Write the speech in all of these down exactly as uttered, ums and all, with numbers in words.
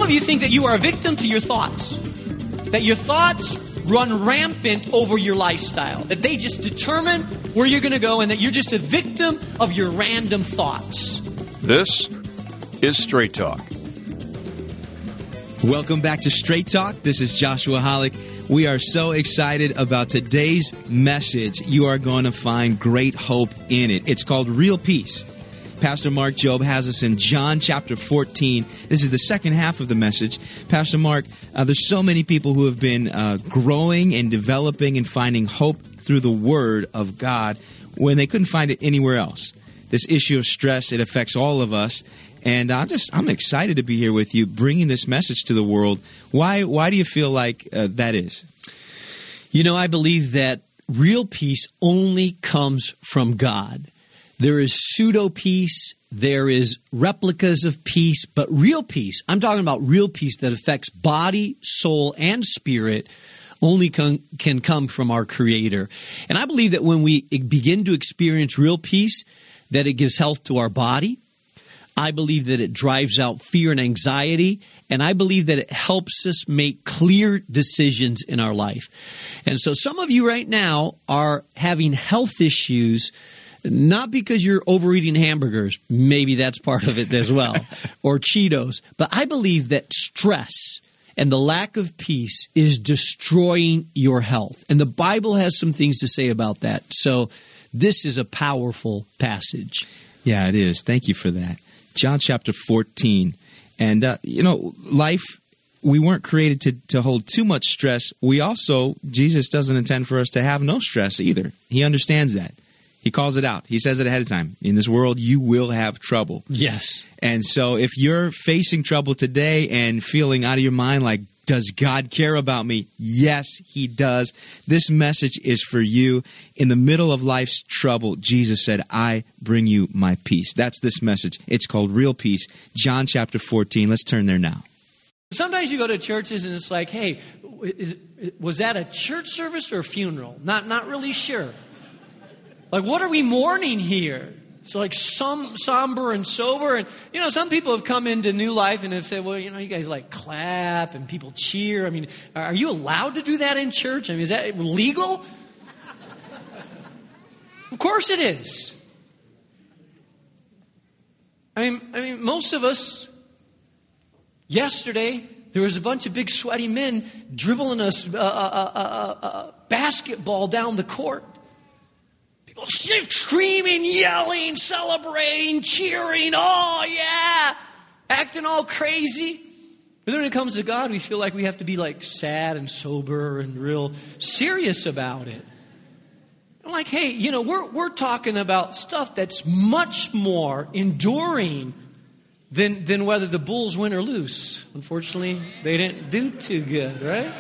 of you think that you are a victim to your thoughts, that your thoughts run rampant over your lifestyle, that they just determine where you're going to go, and that you're just a victim of your random thoughts. This is Straight Talk. Welcome back to Straight Talk. This is Joshua Hollick. We are so excited about today's message. You are going to find great hope in it. It's called Real Peace. Pastor Mark Jobe has us in John chapter fourteen. This is the second half of the message. Pastor Mark, uh, there's so many people who have been uh, growing and developing and finding hope through the Word of God when they couldn't find it anywhere else. This issue of stress, it affects all of us. And I'm just, I'm excited to be here with you, bringing this message to the world. Why, why do you feel like uh, that is? You know, I believe that real peace only comes from God. There is pseudo peace, there is replicas of peace, but real peace, I'm talking about real peace that affects body, soul, and spirit, only can, can come from our Creator. And I believe that when we begin to experience real peace, that it gives health to our body. I believe that it drives out fear and anxiety, and I believe that it helps us make clear decisions in our life. And so some of you right now are having health issues, not because you're overeating hamburgers, maybe that's part of it as well, or Cheetos, but I believe that stress and the lack of peace is destroying your health. And the Bible has some things to say about that. So this is a powerful passage. Yeah, it is. Thank you for that. John chapter fourteen. And, uh, you know, life, we weren't created to, to hold too much stress. We also, Jesus doesn't intend for us to have no stress either. He understands that. He calls it out. He says it ahead of time. In this world, you will have trouble. Yes. And so if you're facing trouble today and feeling out of your mind like, does God care about me? Yes, He does. This message is for you. In the middle of life's trouble, Jesus said, I bring you my peace. That's this message. It's called Real Peace. John chapter fourteen. Let's turn there now. Sometimes you go to churches and it's like, hey, is, was that a church service or a funeral? Not, not really sure. Like, what are we mourning here? It's like some somber and sober. And, you know, some people have come into New Life and have said, well, you know, you guys like clap and people cheer. I mean, are you allowed to do that in church? I mean, is that legal? Of course it is. I mean, I mean, most of us, yesterday, there was a bunch of big sweaty men dribbling us a, a, a, a, a basketball down the court. People screaming, yelling, celebrating, cheering, oh yeah, acting all crazy. But then when it comes to God, we feel like we have to be like sad and sober and real serious about it. I'm like, hey, you know, we're we're talking about stuff that's much more enduring than than whether the Bulls win or lose. Unfortunately, they didn't do too good, right?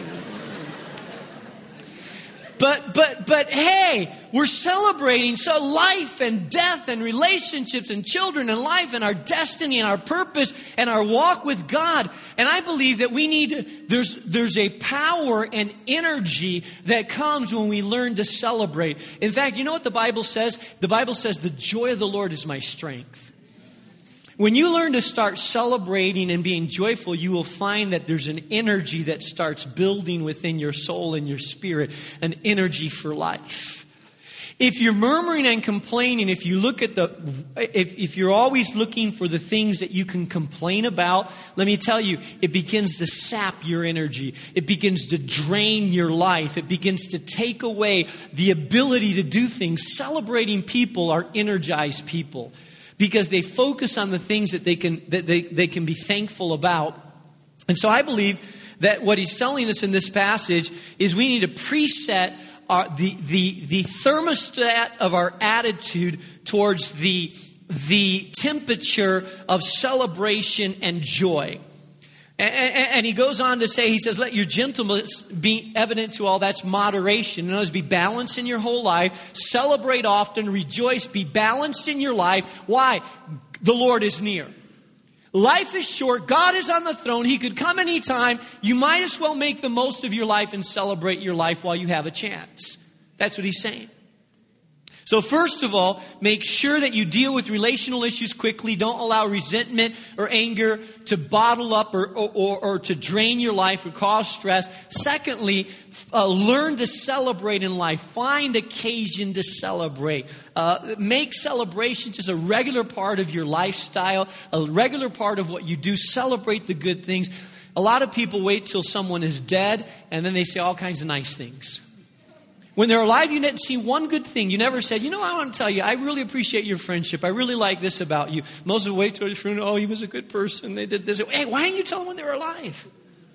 But, but, but, hey, we're celebrating so life and death and relationships and children and life and our destiny and our purpose and our walk with God. And I believe that we need to, there's, there's a power and energy that comes when we learn to celebrate. In fact, you know what the Bible says? The Bible says the joy of the Lord is my strength. When you learn to start celebrating and being joyful, you will find that there's an energy that starts building within your soul and your spirit, an energy for life. If you're murmuring and complaining, if you look at the, if, if you're always looking for the things that you can complain about, let me tell you, it begins to sap your energy. It begins to drain your life. It begins to take away the ability to do things. Celebrating people are energized people, because they focus on the things that they can that they, they can be thankful about. And so I believe that what he's telling us in this passage is we need to preset our, the, the, the thermostat of our attitude towards the, the temperature of celebration and joy. And, and, and he goes on to say, he says, let your gentleness be evident to all. That's moderation. In other words, be balanced in your whole life. Celebrate often. Rejoice. Be balanced in your life. Why? The Lord is near. Life is short. God is on the throne. He could come anytime. You might as well make the most of your life and celebrate your life while you have a chance. That's what he's saying. So So first of all, make sure that you deal with relational issues quickly. Don't allow resentment or anger to bottle up or, or, or, or to drain your life or cause stress. Secondly, uh, learn to celebrate in life. Find occasion to celebrate. Uh, make celebration just a regular part of your lifestyle, a regular part of what you do. Celebrate the good things. A lot of people wait till someone is dead and then they say all kinds of nice things. When they're alive, you didn't see one good thing. You never said, you know, I want to tell you, I really appreciate your friendship. I really like this about you. Most of the wait till his friend, oh, he was a good person. They did this. Hey, why didn't you tell them when they were alive?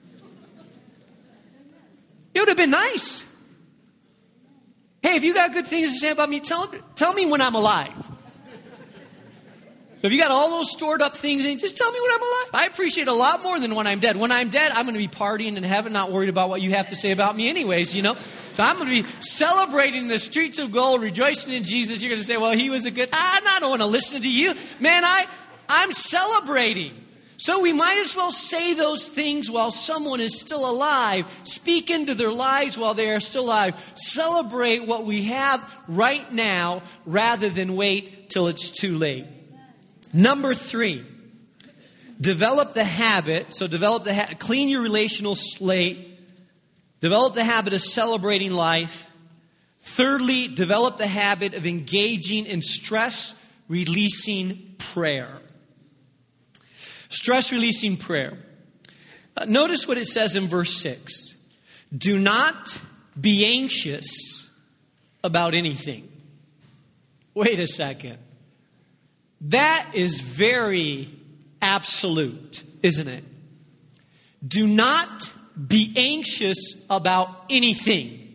It would have been nice. Hey, if you got good things to say about me, tell, tell me when I'm alive. So if you got all those stored up things, just tell me when I'm alive. I appreciate a lot more than when I'm dead. When I'm dead, I'm going to be partying in heaven, not worried about what you have to say about me anyways, you know. So I'm going to be celebrating the streets of gold, rejoicing in Jesus. You're going to say, well, he was a good... I don't want to listen to you. Man, I, I'm celebrating. So we might as well say those things while someone is still alive. Speak into their lives while they are still alive. Celebrate what we have right now rather than wait till it's too late. Number three, develop the habit. So develop the ha- clean your relational slate. Develop the habit of celebrating life. Thirdly, develop the habit of engaging in stress-releasing prayer. Stress-releasing prayer. Uh, notice what it says in verse six. Do not be anxious about anything. Wait a second. That is very absolute, isn't it? Do not be anxious about anything.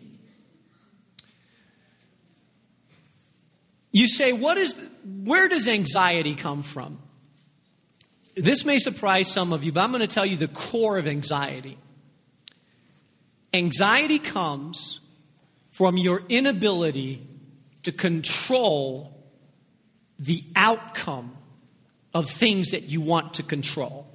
You say, what is, where does anxiety come from? This may surprise some of you, but I'm going to tell you the core of anxiety. Anxiety comes from your inability to control the outcome of things that you want to control.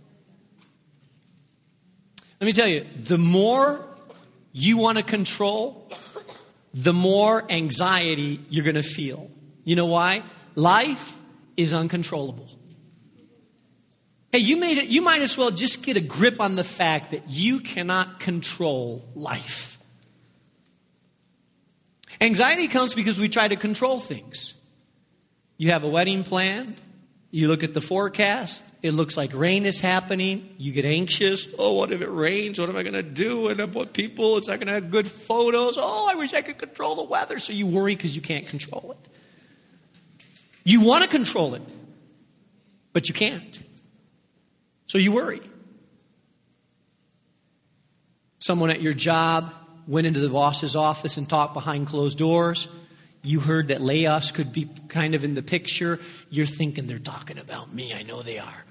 Let me tell you, the more you want to control, the more anxiety you're going to feel. You know why? Life is uncontrollable. Hey, you made it, you might as well just get a grip on the fact that you cannot control life. Anxiety comes because we try to control things. You have a wedding planned. You look at the forecast. It looks like rain is happening. You get anxious. Oh, what if it rains? What am I going to do? And what people? It's not going to have good photos. Oh, I wish I could control the weather. So you worry because you can't control it. You want to control it, but you can't. So you worry. Someone at your job went into the boss's office and talked behind closed doors. You heard that layoffs could be kind of in the picture. You're thinking they're talking about me. I know they are.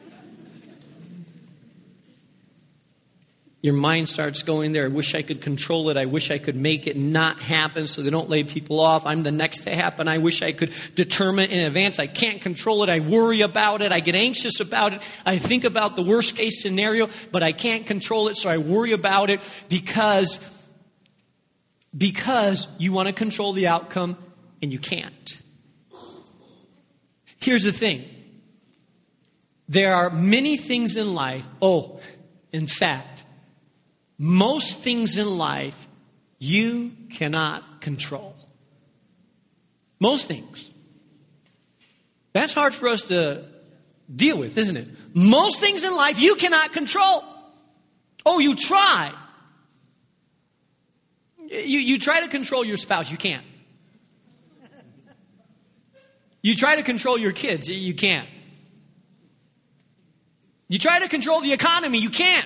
Your mind starts going there. I wish I could control it. I wish I could make it not happen so they don't lay people off. I'm the next to happen. I wish I could determine in advance. I can't control it. I worry about it. I get anxious about it. I think about the worst case scenario, but I can't control it, so I worry about it because, because you want to control the outcome and you can't. Here's the thing. There are many things in life. Oh, in fact, most things in life you cannot control. Most things. That's hard for us to deal with, isn't it? Most things in life you cannot control. Oh, you try. You, you try to control your spouse, you can't. You try to control your kids, you can't. You try to control the economy, you can't.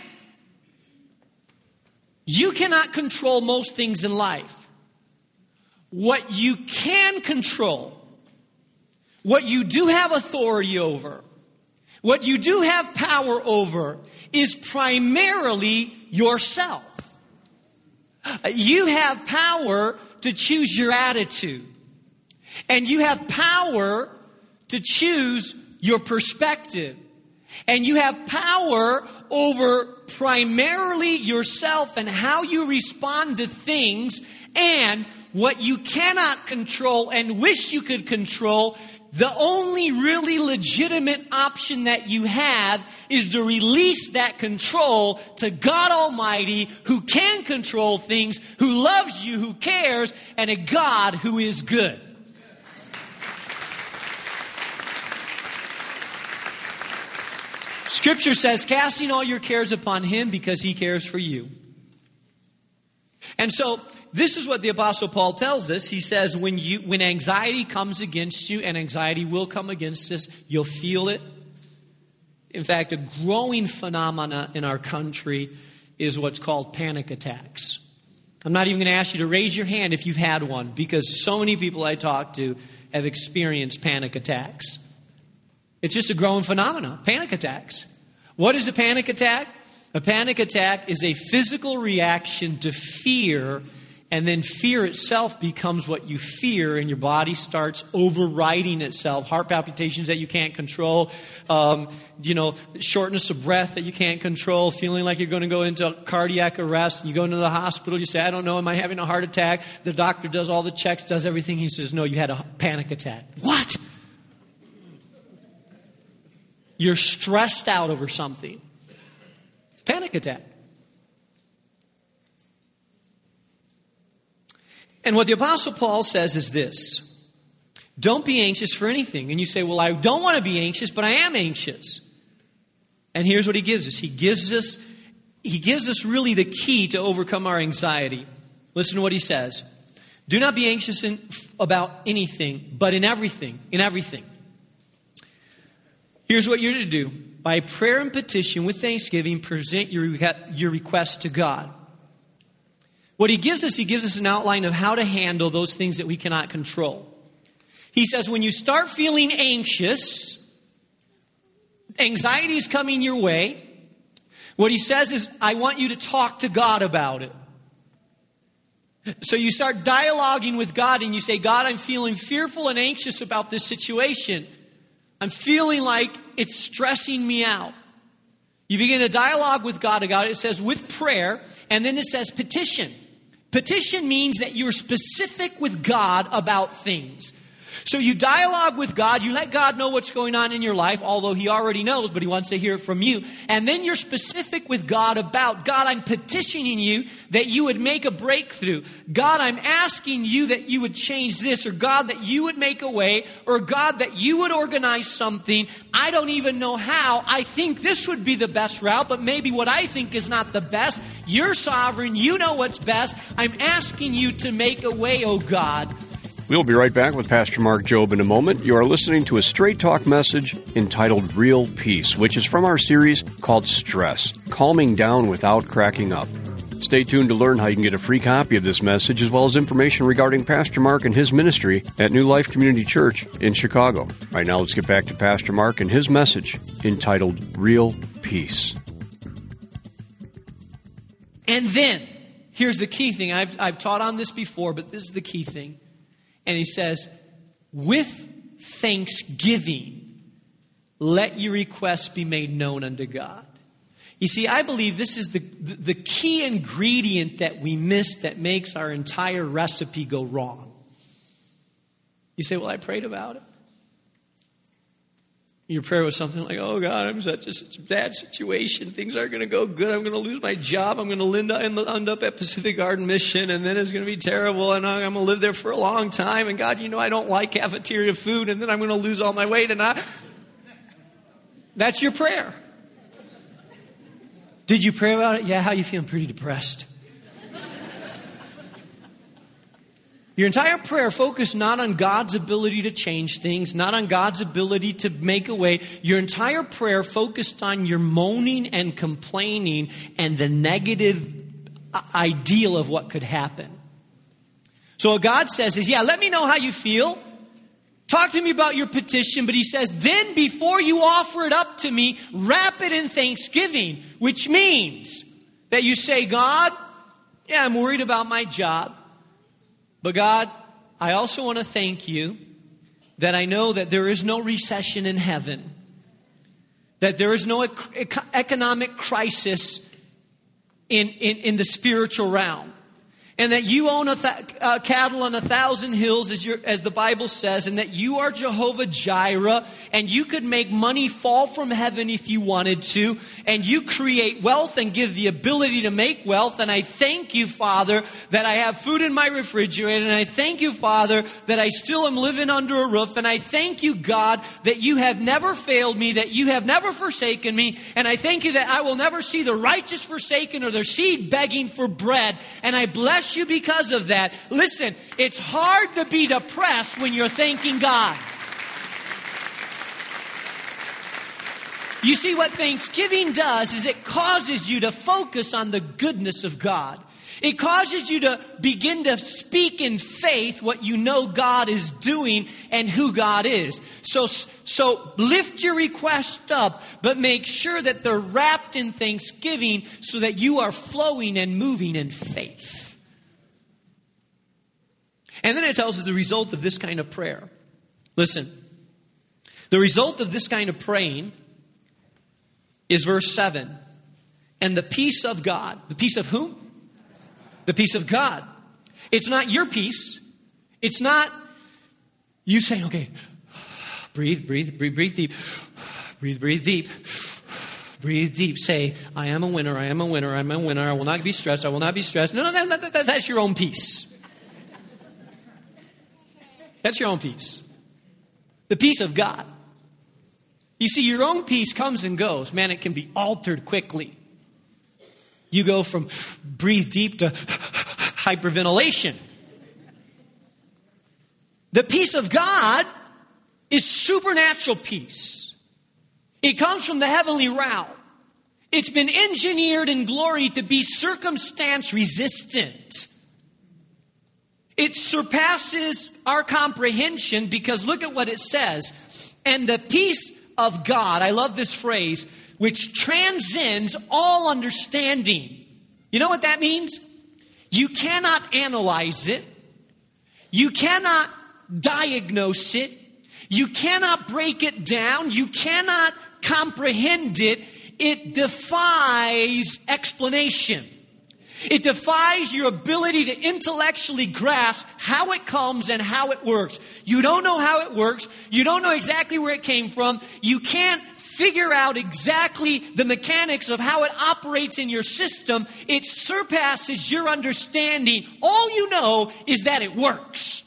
You cannot control most things in life. What you can control, what you do have authority over, what you do have power over, is primarily yourself. You have power to choose your attitude. And you have power to choose your perspective. And you have power over primarily yourself and how you respond to things. And what you cannot control and wish you could control, the only really legitimate option that you have is to release that control to God Almighty, who can control things, who loves you, who cares, and a God who is good. Scripture says, casting all your cares upon Him because He cares for you. And so, this is what the Apostle Paul tells us. He says, when you, when anxiety comes against you, and anxiety will come against us, you'll feel it. In fact, a growing phenomena in our country is what's called panic attacks. I'm not even going to ask you to raise your hand if you've had one, because so many people I talk to have experienced panic attacks. It's just a growing phenomenon, panic attacks. What is a panic attack? A panic attack is a physical reaction to fear, and then fear itself becomes what you fear, and your body starts overriding itself. Heart palpitations that you can't control, um, you know, shortness of breath that you can't control, feeling like you're going to go into cardiac arrest. You go into the hospital, you say, I don't know, am I having a heart attack? The doctor does all the checks, does everything. He says, no, you had a panic attack. What? You're stressed out over something. Panic attack. And what the Apostle Paul says is this: don't be anxious for anything. And you say, well, I don't want to be anxious, but I am anxious. And here's what he gives us. He gives us, he gives us really the key to overcome our anxiety. Listen to what he says. Do not be anxious in, about anything, but in everything, in everything. Here's what you're to do. By prayer and petition with thanksgiving, present your, your request to God. What he gives us, he gives us an outline of how to handle those things that we cannot control. He says when you start feeling anxious, anxiety is coming your way, what he says is, I want you to talk to God about it. So you start dialoguing with God and you say, God, I'm feeling fearful and anxious about this situation. I'm feeling like it's stressing me out. You begin a dialogue with God about it. It says with prayer, and then it says petition. Petition means that you're specific with God about things. So you dialogue with God, you let God know what's going on in your life, although He already knows, but He wants to hear it from you. And then you're specific with God about, God, I'm petitioning you that you would make a breakthrough. God, I'm asking you that you would change this, or God, that you would make a way, or God, that you would organize something. I don't even know how. I think this would be the best route, but maybe what I think is not the best. You're sovereign. You know what's best. I'm asking you to make a way, oh God. We'll be right back with Pastor Mark Jobe in a moment. You are listening to a Straight Talk message entitled Real Peace, which is from our series called Stress, Calming Down Without Cracking Up. Stay tuned to learn how you can get a free copy of this message, as well as information regarding Pastor Mark and his ministry at New Life Community Church in Chicago. Right now, let's get back to Pastor Mark and his message entitled Real Peace. And then, here's the key thing. I've, I've taught on this before, but this is the key thing. And he says, with thanksgiving, let your requests be made known unto God. You see, I believe this is the, the, the key ingredient that we miss that makes our entire recipe go wrong. You say, well, I prayed about it. Your prayer was something like, oh, God, I'm such a, such a bad situation. Things aren't going to go good. I'm going to lose my job. I'm going to end up at Pacific Garden Mission, and then it's going to be terrible, and I'm going to live there for a long time. And, God, you know, I don't like cafeteria food, and then I'm going to lose all my weight. And I... That's your prayer. Did you pray about it? Yeah, how you feeling? Pretty depressed. Your entire prayer focused not on God's ability to change things, not on God's ability to make a way. Your entire prayer focused on your moaning and complaining and the negative ideal of what could happen. So what God says is, yeah, let me know how you feel. Talk to me about your petition. But he says, then before you offer it up to me, wrap it in thanksgiving, which means that you say, God, yeah, I'm worried about my job. But God, I also want to thank you that I know that there is no recession in heaven, that there is no ec- economic crisis in, in, in the spiritual realm. and that you own a th- uh, cattle on a thousand hills, as, your, as the Bible says, and that you are Jehovah Jireh, and you could make money fall from heaven if you wanted to, and you create wealth and give the ability to make wealth. And I thank you, Father, that I have food in my refrigerator, and I thank you, Father, that I still am living under a roof, and I thank you, God, that you have never failed me, that you have never forsaken me, and I thank you that I will never see the righteous forsaken or their seed begging for bread, and I bless you because of that. Listen, it's hard to be depressed when you're thanking God. You see, what Thanksgiving does is it causes you to focus on the goodness of God. It causes you to begin to speak in faith what you know God is doing and who God is. So, so lift your request up, but make sure that they're wrapped in thanksgiving so that you are flowing and moving in faith. And then it tells us the result of this kind of prayer. Listen, the result of this kind of praying is verse seven. And the peace of God. The peace of whom? The peace of God. It's not your peace. It's not you saying, okay, breathe, breathe, breathe, breathe deep. Breathe, breathe deep. Breathe deep. Say, I am a winner, I am a winner, I am a winner. I will not be stressed, I will not be stressed. No, no, that, that, that, that's your own peace. That's your own peace. The peace of God. You see, your own peace comes and goes. Man, it can be altered quickly. You go from breathe deep to hyperventilation. The peace of God is supernatural peace. It comes from the heavenly realm. It's been engineered in glory to be circumstance resistant. It surpasses our comprehension because look at what it says. And the peace of God, I love this phrase, which transcends all understanding. You know what that means? You cannot analyze it. You cannot diagnose it. You cannot break it down. You cannot comprehend it. It defies explanation. It defies your ability to intellectually grasp how it comes and how it works. You don't know how it works. You don't know exactly where it came from. You can't figure out exactly the mechanics of how it operates in your system. It surpasses your understanding. All you know is that it works.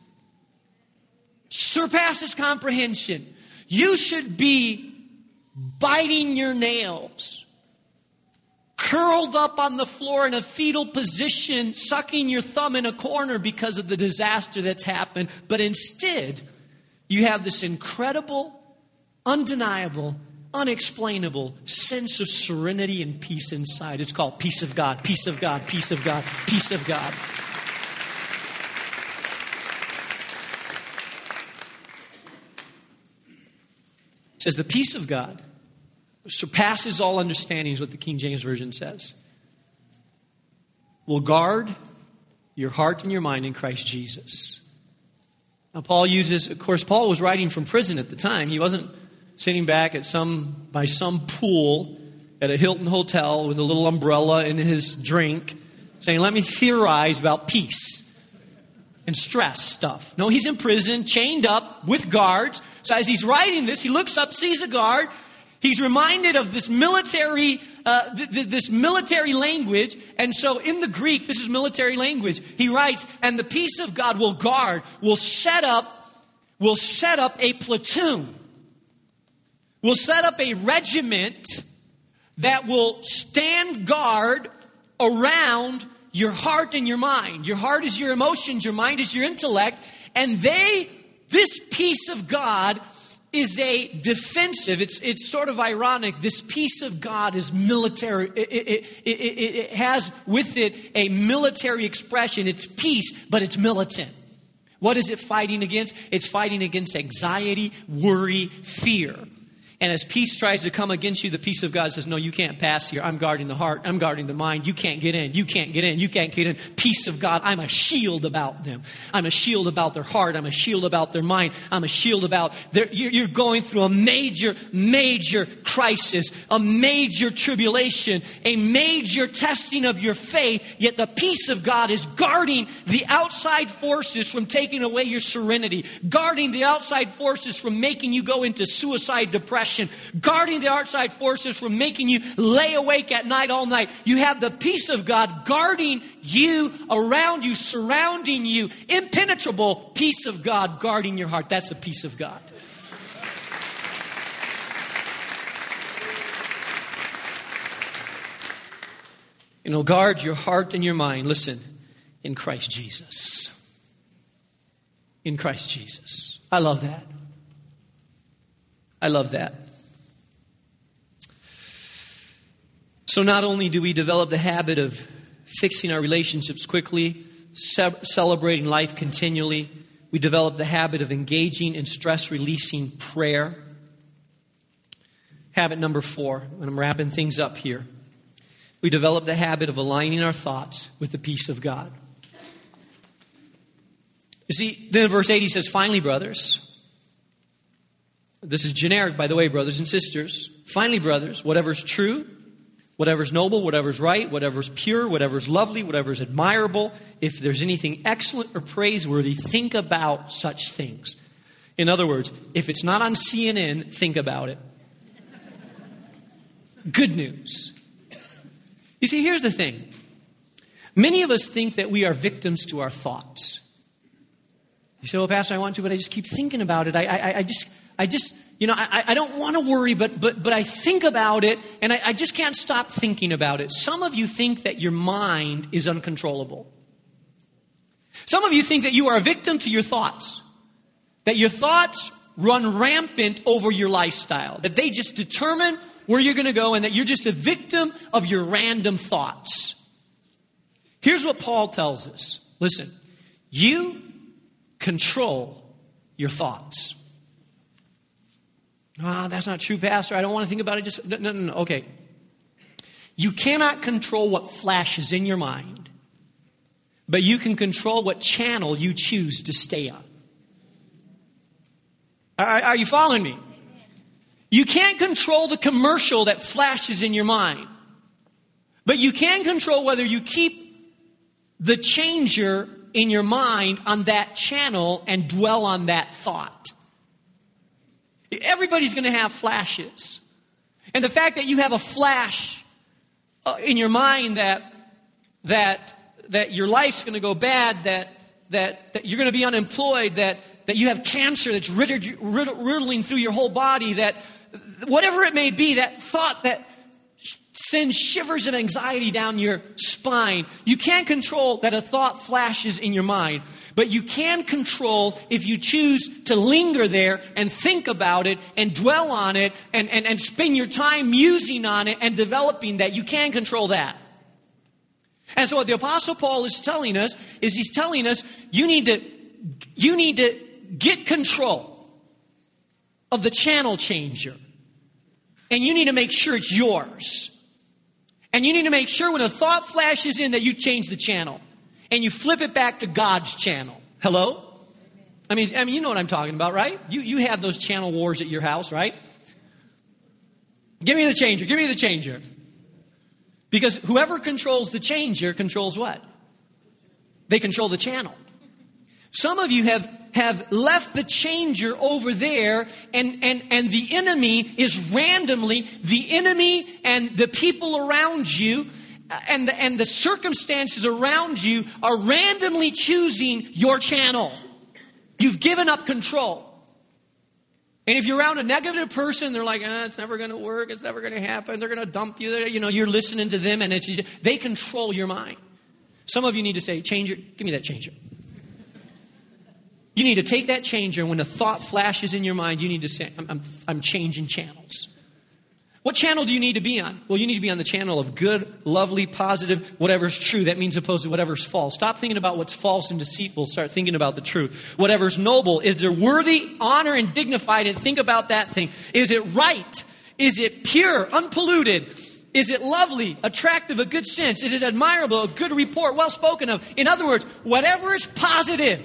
Surpasses comprehension. You should be biting your nails, curled up on the floor in a fetal position, sucking your thumb in a corner because of the disaster that's happened. But instead, you have this incredible, undeniable, unexplainable sense of serenity and peace inside. It's called peace of God, peace of God, peace of God, peace of God. It says the peace of God surpasses all understanding is what the King James Version says. Will guard your heart and your mind in Christ Jesus. Now Paul uses, of course, Paul was writing from prison at the time. He wasn't sitting back at some by some pool at a Hilton hotel with a little umbrella in his drink saying, let me theorize about peace and stress stuff. No, he's in prison, chained up with guards. So as he's writing this, he looks up, sees a guard. He's reminded of this military, uh, th- th- this military language. And so in the Greek, this is military language. He writes, and the peace of God will guard, will set up, will set up a platoon. Will set up a regiment that will stand guard around your heart and your mind. Your heart is your emotions, your mind is your intellect. And they, this peace of God is a defensive. It's it's sort of ironic. This peace of God is military. It, it, it, it, it has with it a military expression. It's peace, but it's militant. What is it fighting against? It's fighting against anxiety, worry, fear. And as peace tries to come against you, the peace of God says, no, you can't pass here. I'm guarding the heart. I'm guarding the mind. You can't get in. You can't get in. You can't get in. Peace of God. I'm a shield about them. I'm a shield about their heart. I'm a shield about their mind. I'm a shield about their... You're going through a major, major crisis, a major tribulation, a major testing of your faith, yet the peace of God is guarding the outside forces from taking away your serenity, guarding the outside forces from making you go into suicide depression, guarding the outside forces from making you lay awake at night all night. You have the peace of God guarding you, around you, surrounding you. Impenetrable peace of God guarding your heart. That's the peace of God. And it'll guard your heart and your mind. Listen, in Christ Jesus. In Christ Jesus. I love that. I love that. So not only do we develop the habit of fixing our relationships quickly, ce- celebrating life continually, we develop the habit of engaging in stress-releasing prayer. Habit number four, and I'm wrapping things up here. We develop the habit of aligning our thoughts with the peace of God. You see, then in verse eight he says, finally, brothers... This is generic, by the way, brothers and sisters. Finally, brothers, whatever's true, whatever's noble, whatever's right, whatever's pure, whatever's lovely, whatever's admirable, if there's anything excellent or praiseworthy, think about such things. In other words, if it's not on C N N, think about it. Good news. You see, here's the thing. Many of us think that we are victims to our thoughts. You say, well, Pastor, I want to, but I just keep thinking about it. I, I, I just... I just, you know, I, I don't want to worry, but but but I think about it, and I, I just can't stop thinking about it. Some of you think that your mind is uncontrollable. Some of you think that you are a victim to your thoughts, that your thoughts run rampant over your lifestyle, that they just determine where you're going to go, and that you're just a victim of your random thoughts. Here's what Paul tells us. Listen, you control your thoughts. Ah, oh, that's not true, Pastor. I don't want to think about it. Just no, no, no. Okay. You cannot control what flashes in your mind, but you can control what channel you choose to stay on. Are, are you following me? You can't control the commercial that flashes in your mind, but you can control whether you keep the changer in your mind on that channel and dwell on that thought. Everybody's going to have flashes. And the fact that you have a flash uh, in your mind that that that your life's going to go bad, that that that you're going to be unemployed, that that you have cancer that's riddled, riddling through your whole body, that whatever it may be, that thought that sends shivers of anxiety down your spine. You can't control that a thought flashes in your mind. But you can control if you choose to linger there and think about it and dwell on it and, and, and spend your time musing on it and developing that. You can control that. And so what the Apostle Paul is telling us is he's telling us you need to, you need to get control of the channel changer. And you need to make sure it's yours. And you need to make sure when a thought flashes in that you change the channel. And you flip it back to God's channel. Hello? I mean, I mean, you know what I'm talking about, right? You you have those channel wars at your house, right? Give me the changer. Give me the changer. Because whoever controls the changer controls what? They control the channel. Some of you have, have left the changer over there, and, and, and the enemy is randomly, the enemy and the people around you And the, and the circumstances around you are randomly choosing your channel. You've given up control. And if you're around a negative person, they're like, ah, it's never going to work. It's never going to happen. They're going to dump you. You know, you're listening to them, and it's they control your mind. Some of you need to say, changer, give me that changer. You need to take that changer, and when a thought flashes in your mind, you need to say, I'm, I'm, I'm changing channels. What channel do you need to be on? Well, you need to be on the channel of good, lovely, positive, whatever's true. That means opposed to whatever's false. Stop thinking about what's false and deceitful. Start thinking about the truth. Whatever's noble, is it worthy, honor, and dignified? And think about that thing. Is it right? Is it pure, unpolluted? Is it lovely, attractive, a good sense? Is it admirable, a good report, well spoken of? In other words, whatever is positive,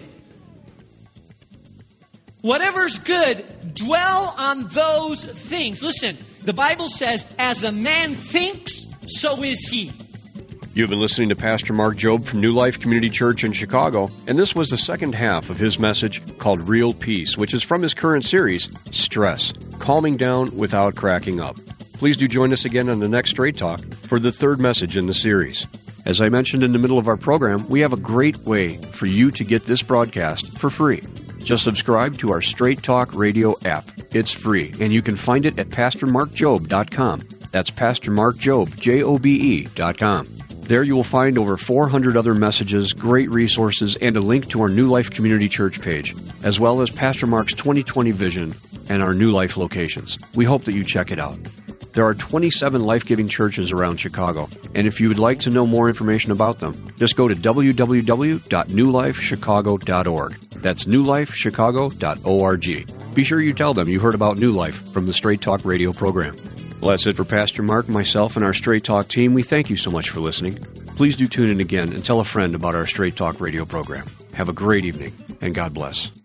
whatever's good, dwell on those things. Listen, the Bible says, as a man thinks, so is he. You've been listening to Pastor Mark Jobe from New Life Community Church in Chicago, and this was the second half of his message called Real Peace, which is from his current series, Stress, Calming Down Without Cracking Up. Please do join us again on the next Straight Talk for the third message in the series. As I mentioned in the middle of our program, we have a great way for you to get this broadcast for free. Just subscribe to our Straight Talk Radio app. It's free, and you can find it at pastor mark jobe dot com. That's pastor mark jobe, J O B E, dot com. There you will find over four hundred other messages, great resources, and a link to our New Life Community Church page, as well as Pastor Mark's twenty twenty vision and our New Life locations. We hope that you check it out. There are twenty-seven life-giving churches around Chicago, and if you would like to know more information about them, just go to w w w dot new life chicago dot org. That's new life chicago dot org. Be sure you tell them you heard about New Life from the Straight Talk radio program. Well, that's it for Pastor Mark, myself, and our Straight Talk team. We thank you so much for listening. Please do tune in again and tell a friend about our Straight Talk radio program. Have a great evening, and God bless.